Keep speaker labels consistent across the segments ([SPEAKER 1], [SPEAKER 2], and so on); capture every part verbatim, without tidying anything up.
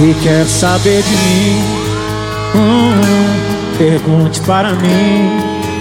[SPEAKER 1] Se quer saber de mim, hum, pergunte para mim.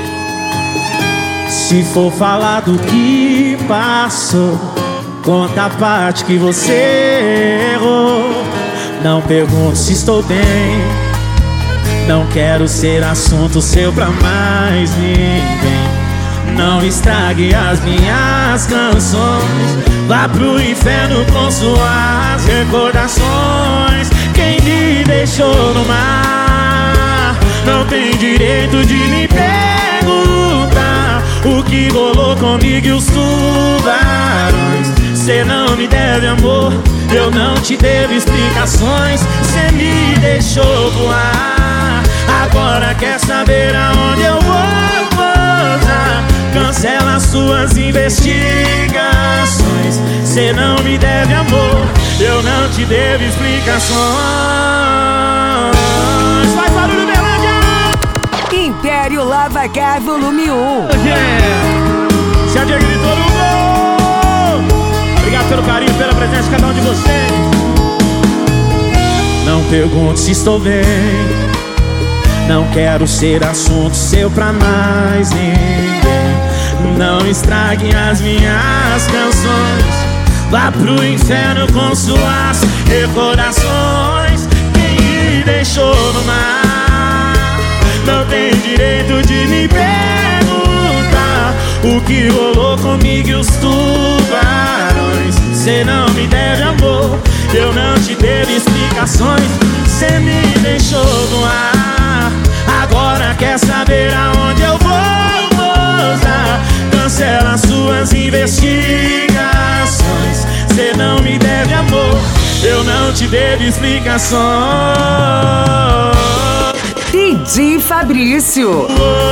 [SPEAKER 1] Se for falar do que passou, conta a parte que você errou. Não pergunte se estou bem, não quero ser assunto seu pra mais ninguém. Não estrague as minhas canções, vá pro inferno com suas recordações. Quem me deixou no mar não tem direito de me perguntar o que rolou comigo e os tubarões. Cê não me deve amor, eu não te devo explicações. Cê me deixou voar, agora quer saber aonde eu vou pousar. Cancela suas investigações. Cê não me deve amor, eu não te devo explicações. Faz barulho, Berlândia!
[SPEAKER 2] Império Lava Car Volume um.
[SPEAKER 1] Se a Diego gritou no gol. Obrigado pelo carinho, pela presença de cada um de vocês. Não pergunte se estou bem, não quero ser assunto seu pra mais ninguém. Não estrague as minhas canções, vá pro inferno com suas recordações. Quem me deixou no mar não tem direito de me perguntar o que rolou comigo e os tubarões. Cê não me deve amor, eu não te devo explicações. Cê me deixou no ar, agora quer saber aonde eu vou pousar. Cancela suas investigações. Cê não me deve amor, eu não te devo explicações.
[SPEAKER 2] D J Fabrício.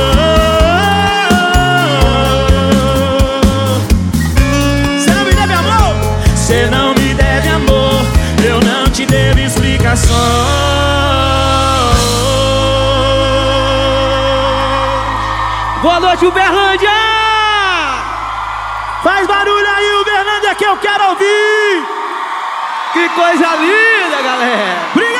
[SPEAKER 1] Cê não me deve amor, cê não me deve amor, eu não te devo explicações.
[SPEAKER 3] Boa noite, Uberlândia!
[SPEAKER 1] Faz barulho aí, Uberlândia, que eu quero ouvir!
[SPEAKER 3] Que coisa linda, galera!
[SPEAKER 1] Obrigado!